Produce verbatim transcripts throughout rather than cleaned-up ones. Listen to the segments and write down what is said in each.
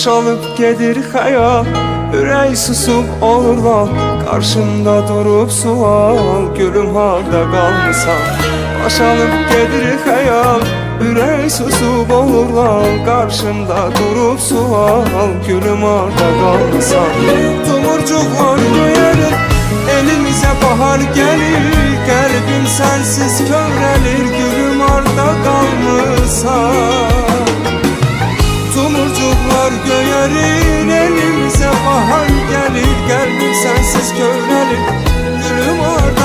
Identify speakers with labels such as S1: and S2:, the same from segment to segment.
S1: Boşalıp gedir xəyal, ürək susub olur lal. Qarşımda durub sual, gülüm harda qalmısan? Boşalıp gedir xəyal, ürək susub olur lal. Qarşımda durub sual, gülüm harda qalmısan? Tumurcuqlar göyərir, elimizə bahar gəlir. Qəlbim sənsiz kövrəlir, gülüm harda qalmısan? Tumurcuqlar göyərir, elimizə bahar gəlir. Qəlbim sənsiz kövrəlir, gülüm harda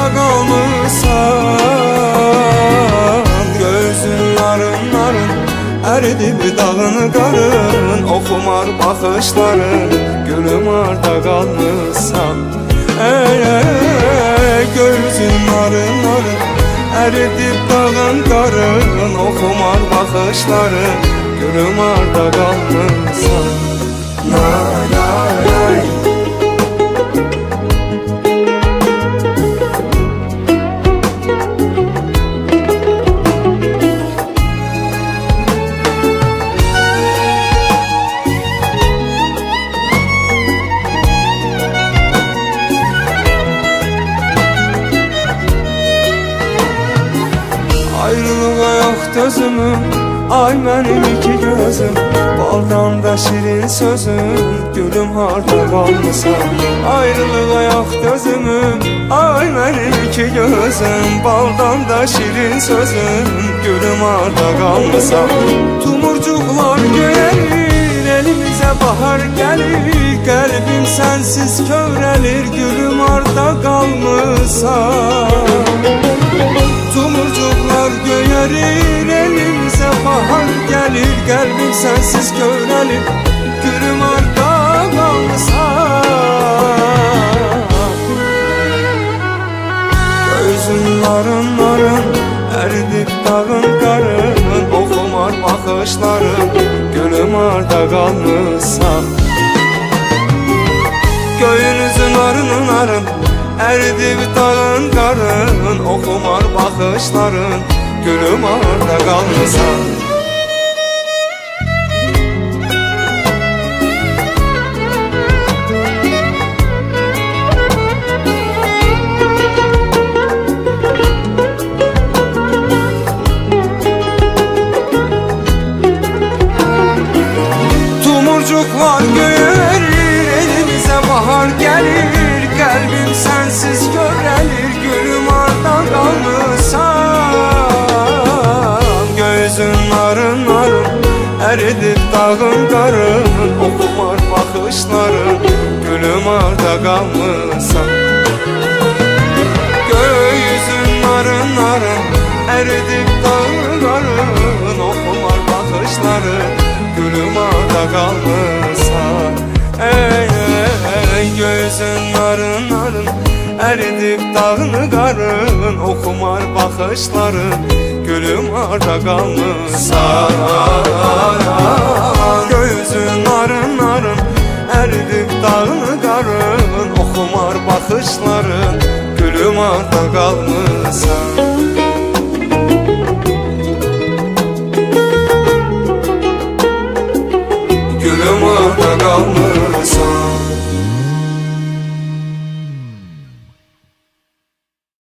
S1: qalmısan? Gözün narın narın, əridib dağını qarın. Oxumar baxışların, gülüm harda qalmısan? Ey, ey, gözün narın narın, əridib dağın qarın. Oxumar baxışların, gülüm harda qalmısan? Nay, nay, nay. Ayrılığa yox dözümüm, ay mənim iki gözüm. Baldan da şirin sözüm, gülüm harda qalmısan? Ayrılığa yox dözümüm, ay mənim iki gözüm. Baldan da şirin sözüm, gülüm harda qalmısan? Tumurcuqlar göyərir, elimizə bahar gəlir. Qəlbim sənsiz kövrəlir, gülüm harda qalmısan? Tumurcuqlar göyərir, elimizə bahar gəlir. Qəlbim sənsiz kövrəlir, gülüm harda qalmısan? Gözün narın narın, əridib dağın qarın. Oxumar baxışların, gülüm harda qalmısan? Göyünüzün narın narın, əridib dağın qarın. Oxumar baxışların, gülüm harda qalmısan? Tumurcuqlar göyərir, elimizə bahar gəlir. Qəlbim sənsiz kövrəlir, gülüm harda qalmısan? Gözün narın narın, əridib dağın qarın. Oxumar baxışların, gülüm harda qalmısan? Gözün narın narın, əridib dağın qarın. Oxumar baxışların, gülüm harda qalmısan? Ey, ey, gözün narın narın, əridib dağını qarın. Oxumar baxışların, gülüm harda qalmısan? Gözün narın narın, əridib dağını qarın. Oxumar baxışların, gülüm harda qalmısan? Gülüm harda qalmısan?